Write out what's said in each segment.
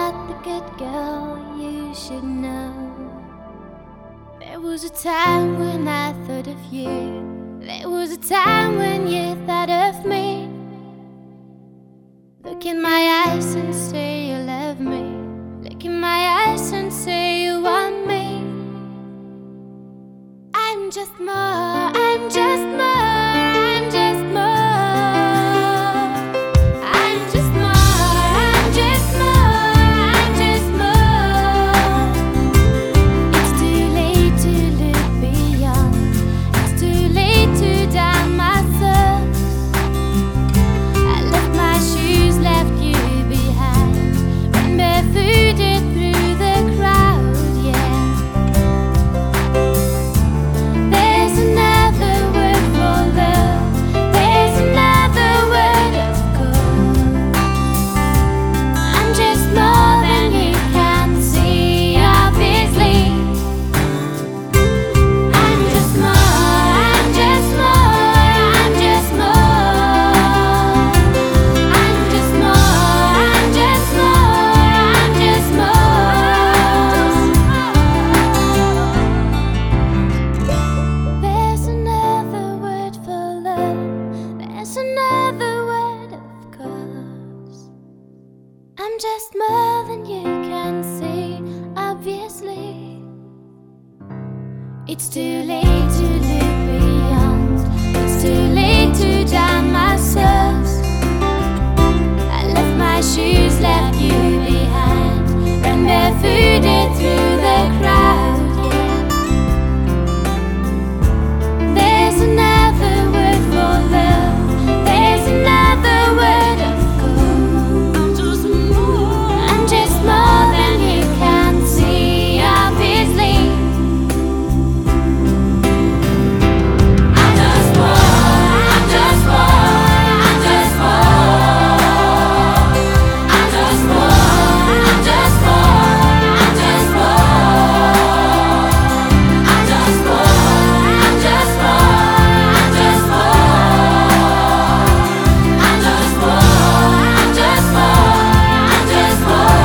not the good girl you should know. There was a time when I thought of you. There was a time when you thought of me. Look in my eyes and say you love me. Look in my eyes and say you want me. I'm just more, I'm just more, I'm just more. I'm just more, I'm just more, I'm just more. It's too late to look beyond. It's too late to down myself. I left my shoes, left you behind. Ran barefooted through the crowd, yeah. There's another word for love. There's another word of course. I'm just more than you can see, obviously. I'm just more, I'm just more, I'm just more. I'm just more, I'm just more, I'm just more. There's another word for love. There's another word of course. I'm just more than you can see, obviously. It's too late to look beyond. It's too late to down myself. I left my shoes, left you behind. Ran barefooted through the crowd, yeah. There's another word for love. There's another word of course. I'm just more than you can see, obviously. I'm just more, I'm just more, I'm just more. I'm just more, I'm just more, I'm just more. I'm just more, I'm just more, I'm just more. I'm just more, I'm just more, I'm just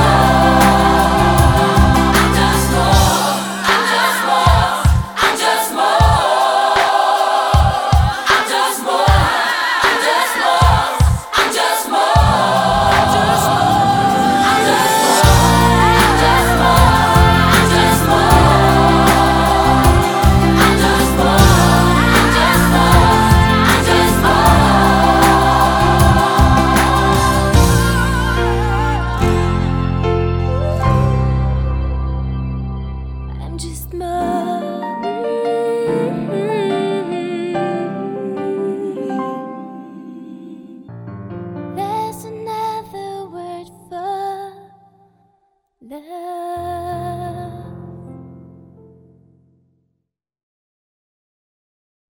I'm just more. There's another word for love.